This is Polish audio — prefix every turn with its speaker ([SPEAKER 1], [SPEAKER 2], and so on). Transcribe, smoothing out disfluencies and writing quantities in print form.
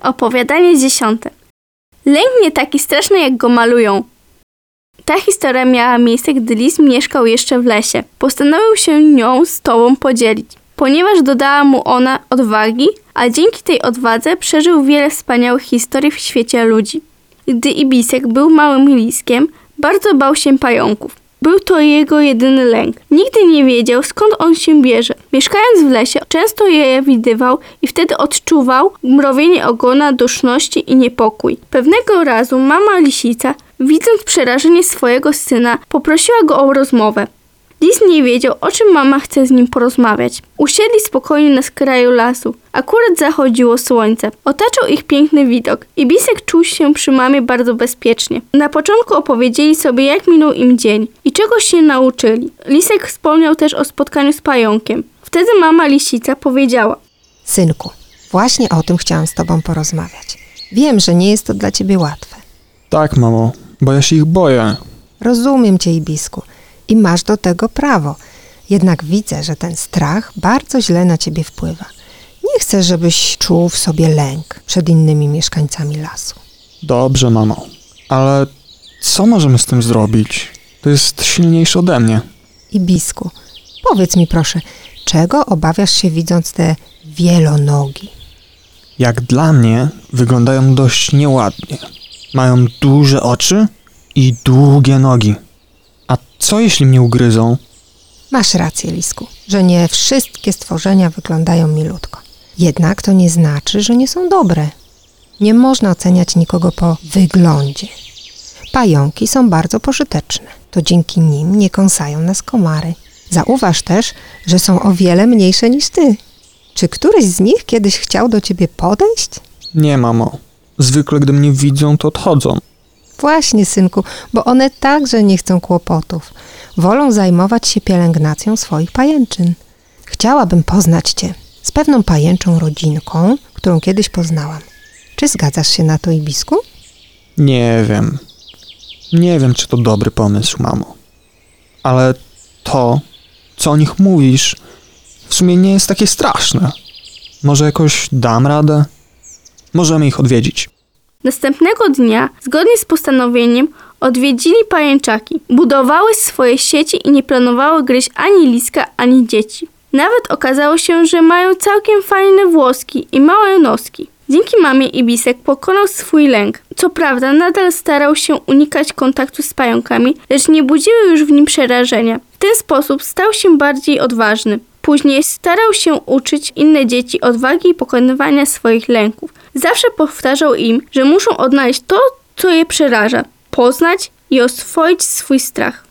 [SPEAKER 1] Opowiadanie 10. Lęk nie taki straszny, jak go malują. Ta historia miała miejsce, gdy lis mieszkał jeszcze w lesie. Postanowił się nią z tobą podzielić, ponieważ dodała mu ona odwagi, a dzięki tej odwadze przeżył wiele wspaniałych historii w świecie ludzi. Gdy Ibisek był małym liskiem, bardzo bał się pająków. Był to jego jedyny lęk. Nigdy nie wiedział, skąd on się bierze. Mieszkając w lesie, często je widywał i wtedy odczuwał mrowienie ogona, duszności i niepokój. Pewnego razu mama lisica, widząc przerażenie swojego syna, poprosiła go o rozmowę. Lis nie wiedział, o czym mama chce z nim porozmawiać. Usiedli spokojnie na skraju lasu. Akurat zachodziło słońce. Otaczał ich piękny widok. Ibisek czuł się przy mamie bardzo bezpiecznie. Na początku opowiedzieli sobie, jak minął im dzień i czego się nauczyli. Lisek wspomniał też o spotkaniu z pająkiem. Wtedy mama lisica powiedziała:
[SPEAKER 2] Synku, właśnie o tym chciałam z tobą porozmawiać. Wiem, że nie jest to dla ciebie łatwe.
[SPEAKER 3] Tak, mamo, bo ja się ich boję.
[SPEAKER 2] Rozumiem cię, Ibisku. I masz do tego prawo. Jednak widzę, że ten strach bardzo źle na ciebie wpływa. Nie chcę, żebyś czuł w sobie lęk przed innymi mieszkańcami lasu.
[SPEAKER 3] Dobrze, mamo, ale co możemy z tym zrobić? To jest silniejsze ode mnie.
[SPEAKER 2] Ibisku, powiedz mi proszę, czego obawiasz się, widząc te wielonogi?
[SPEAKER 3] Jak dla mnie wyglądają dość nieładnie. Mają duże oczy i długie nogi. A co jeśli mnie ugryzą?
[SPEAKER 2] Masz rację, Lisku, że nie wszystkie stworzenia wyglądają milutko. Jednak to nie znaczy, że nie są dobre. Nie można oceniać nikogo po wyglądzie. Pająki są bardzo pożyteczne. To dzięki nim nie kąsają nas komary. Zauważ też, że są o wiele mniejsze niż ty. Czy któryś z nich kiedyś chciał do ciebie podejść?
[SPEAKER 3] Nie, mamo. Zwykle, gdy mnie widzą, to odchodzą.
[SPEAKER 2] Właśnie, synku, bo one także nie chcą kłopotów. Wolą zajmować się pielęgnacją swoich pajęczyn. Chciałabym poznać cię z pewną pajęczą rodzinką, którą kiedyś poznałam. Czy zgadzasz się na to, Ibisku?
[SPEAKER 3] Nie wiem. Nie wiem, czy to dobry pomysł, mamo. Ale to, co o nich mówisz, w sumie nie jest takie straszne. Może jakoś dam radę? Możemy ich odwiedzić.
[SPEAKER 1] Następnego dnia, zgodnie z postanowieniem, odwiedzili pajęczaki. Budowały swoje sieci i nie planowały gryźć ani liska, ani dzieci. Nawet okazało się, że mają całkiem fajne włoski i małe noski. Dzięki mamie Ibisek pokonał swój lęk. Co prawda nadal starał się unikać kontaktu z pająkami, lecz nie budziły już w nim przerażenia. W ten sposób stał się bardziej odważny. Później starał się uczyć inne dzieci odwagi i pokonywania swoich lęków. Zawsze powtarzał im, że muszą odnaleźć to, co je przeraża, poznać i oswoić swój strach.